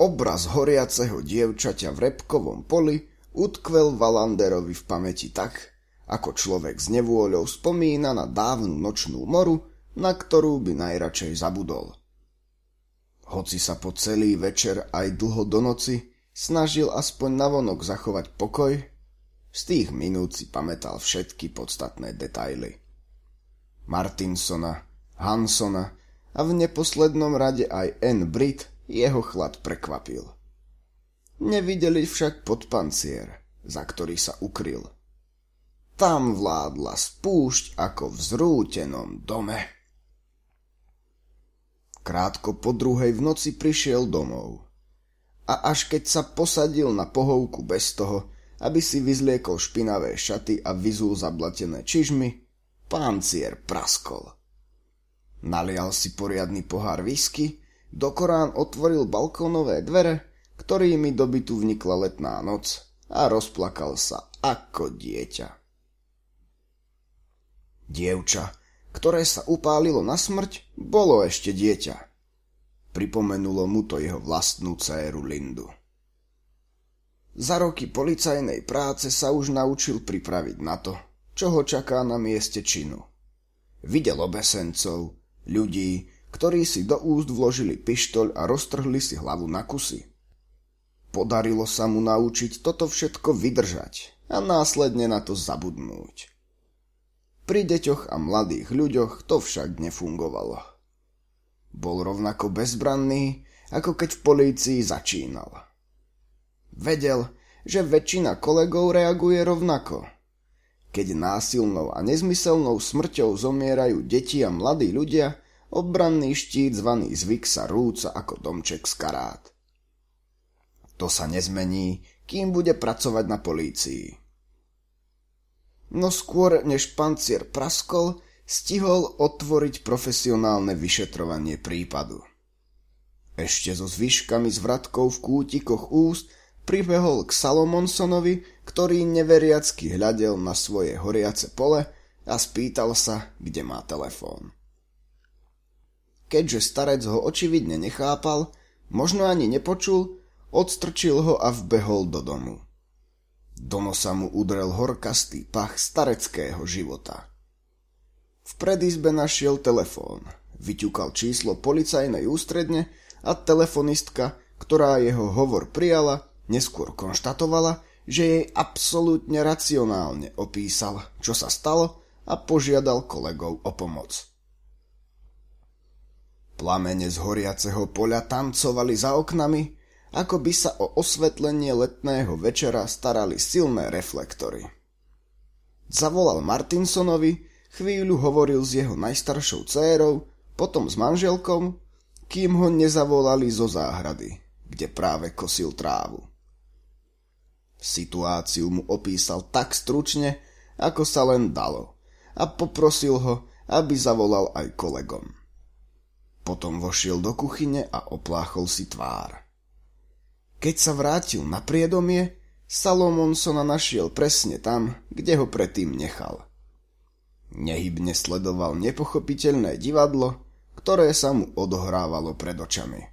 Obraz horiaceho dievčaťa v repkovom poli utkvel Wallanderovi v pamäti tak, ako človek s nevôľou spomína na dávnu nočnú moru, na ktorú by najradšej zabudol. Hoci sa po celý večer aj dlho do noci snažil aspoň navonok zachovať pokoj, z tých minút si pamätal všetky podstatné detaily. Martinsona, Hansona a v neposlednom rade aj Anne Britt jeho chlad prekvapil. Nevideli však podpancier, za ktorý sa ukryl. Tam vládla spúšť ako v zrútenom dome. Krátko po 2:00 v noci prišiel domov. A až keď sa posadil na pohovku bez toho, aby si vyzliekol špinavé šaty a vyzul zablatené čižmy, pancier praskol. Nalial si poriadny pohár whisky, dokorán otvoril balkónové dvere, ktorými do bytu vnikla letná noc a rozplakal sa ako dieťa. Dievča, ktoré sa upálilo na smrť, bolo ešte dieťa. Pripomenulo mu to jeho vlastnú dcéru Lindu. Za roky policajnej práce sa už naučil pripraviť na to, čo ho čaká na mieste činu. Videl obesencov, ľudí, ktorí si do úst vložili pištoľ a roztrhli si hlavu na kusy. Podarilo sa mu naučiť toto všetko vydržať a následne na to zabudnúť. Pri deťoch a mladých ľuďoch to však nefungovalo. Bol rovnako bezbranný, ako keď v polícii začínal. Vedel, že väčšina kolegov reaguje rovnako. Keď násilnou a nezmyselnou smrťou zomierajú deti a mladí ľudia, obranný štít zvaný zvyk sa rúca ako domček z karát. To sa nezmení, kým bude pracovať na polícii. No skôr než pancier praskol, stihol otvoriť profesionálne vyšetrovanie prípadu. Ešte so zvyškami zvratkov v kútikoch úst pribehol k Salomonsonovi, ktorý neveriacky hľadel na svoje horiace pole a spýtal sa, kde má telefón. Keďže starec ho očividne nechápal, možno ani nepočul, odstrčil ho a vbehol do domu. Do nosa mu udrel horkastý pach stareckého života. V predizbe našiel telefón, vyťukal číslo policajnej ústredne a telefonistka, ktorá jeho hovor prijala, neskôr konštatovala, že jej absolútne racionálne opísal, čo sa stalo, a požiadal kolegov o pomoc. Plamene z horiaceho poľa tancovali za oknami, ako by sa o osvetlenie letného večera starali silné reflektory. Zavolal Martinsonovi, chvíľu hovoril s jeho najstaršou dcérou, potom s manželkou, kým ho nezavolali zo záhrady, kde práve kosil trávu. Situáciu mu opísal tak stručne, ako sa len dalo, a poprosil ho, aby zavolal aj kolegom. Potom vošiel do kuchyne a opláchol si tvár. Keď sa vrátil na priedomie, Salomonsona našiel presne tam, kde ho predtým nechal. Nehybne sledoval nepochopiteľné divadlo, ktoré sa mu odohrávalo pred očami.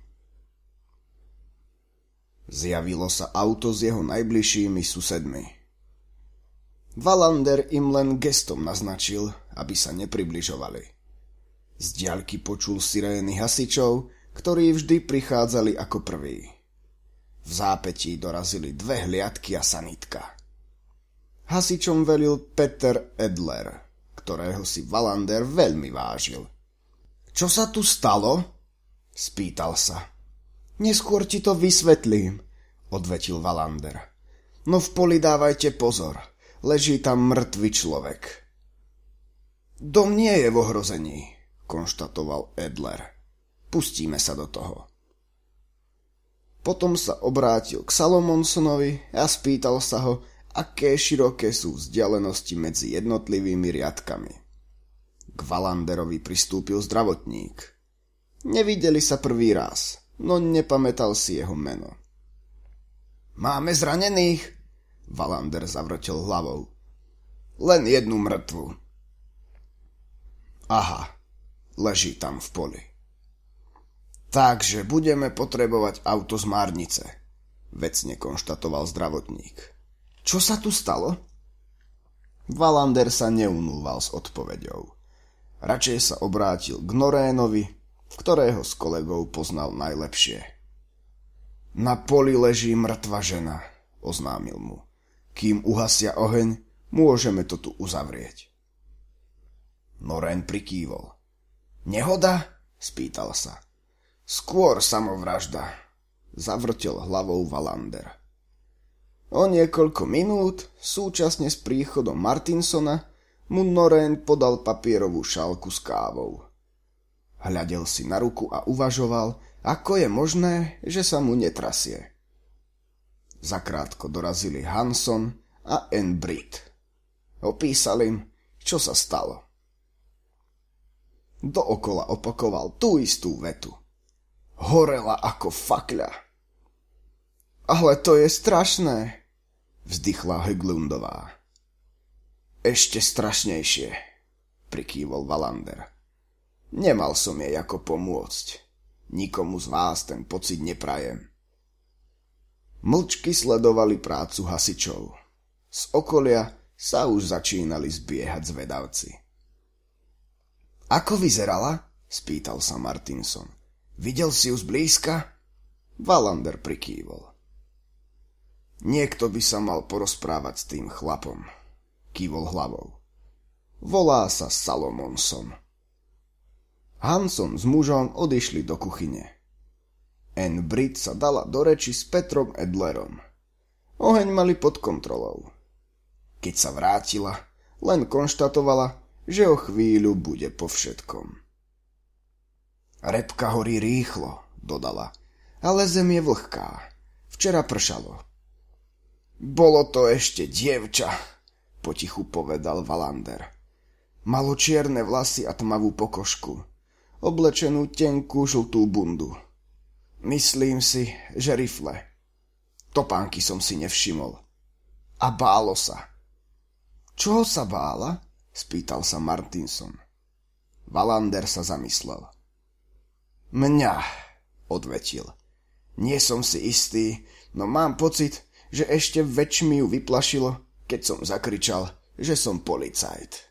Zjavilo sa auto s jeho najbližšími susedmi. Wallander im len gestom naznačil, aby sa nepribližovali. Z diaľky počul sirény hasičov, ktorí vždy prichádzali ako prví. V zápätí dorazili 2 hliadky a sanitka. Hasičom velil Peter Edler, ktorého si Wallander veľmi vážil. Čo sa tu stalo? Spýtal sa. Neskôr ti to vysvetlím, odvetil Wallander. No v poli dávajte pozor, leží tam mŕtvy človek. Dom nie je v ohrození, konštatoval Edler. Pustíme sa do toho. Potom sa obrátil k Salomonsonovi a spýtal sa ho, aké široké sú vzdialenosti medzi jednotlivými riadkami. K Wallanderovi pristúpil zdravotník. Nevideli sa prvý raz, no nepamätal si jeho meno. Máme zranených? Wallander zavrtel hlavou. Len jednu mŕtvu. Aha, leží tam v poli. Takže budeme potrebovať auto z Márnice, vecne konštatoval zdravotník. Čo sa tu stalo? Wallander sa neunúval s odpoveďou. Radšej sa obrátil k Norénovi, ktorého s kolegou poznal najlepšie. Na poli leží mŕtva žena, oznámil mu. Kým uhasia oheň, môžeme to tu uzavrieť. Norén prikývol. Nehoda? Spýtal sa. Skôr samovražda, zavrtel hlavou Wallander. O niekoľko minút, súčasne s príchodom Martinsona, mu Norén podal papierovú šálku s kávou. Hľadel si na ruku a uvažoval, ako je možné, že sa mu netrasie. Zakrátko dorazili Hanson a Ann Britt. Opísal im, čo sa stalo. Dookola opakoval tú istú vetu. Horela ako fakľa. Ale to je strašné, vzdychla Höglundová. Ešte strašnejšie, prikývol Wallander. Nemal som jej ako pomôcť. Nikomu z vás ten pocit neprajem. Mlčky sledovali prácu hasičov. Z okolia sa už začínali zbiehať zvedavci. Ako vyzerala? Spýtal sa Martinson. Videl si ju zblízka? Wallander prikývol. Niekto by sa mal porozprávať s tým chlapom. Kývol hlavou. Volá sa Salomonson. Hanson s mužom odišli do kuchyne. Ann Britt sa dala do reči s Petrom Edlerom. Oheň mali pod kontrolou. Keď sa vrátila, len konštatovala, že o chvíľu bude po všetkom. Repka horí rýchlo, dodala, ale zem je vlhká. Včera pršalo. Bolo to ešte dievča, potichu povedal Wallander. Malo čierne vlasy a tmavú pokožku, oblečenú tenkú žltú bundu. Myslím si, že rifle. Topánky som si nevšimol. A bálo sa. Čoho sa bála? Spýtal sa Martinson. Wallander sa zamyslel. Mňa, odvetil. Nie som si istý, no mám pocit, že ešte väčšmi ju vyplašilo, keď som zakričal, že som policajt.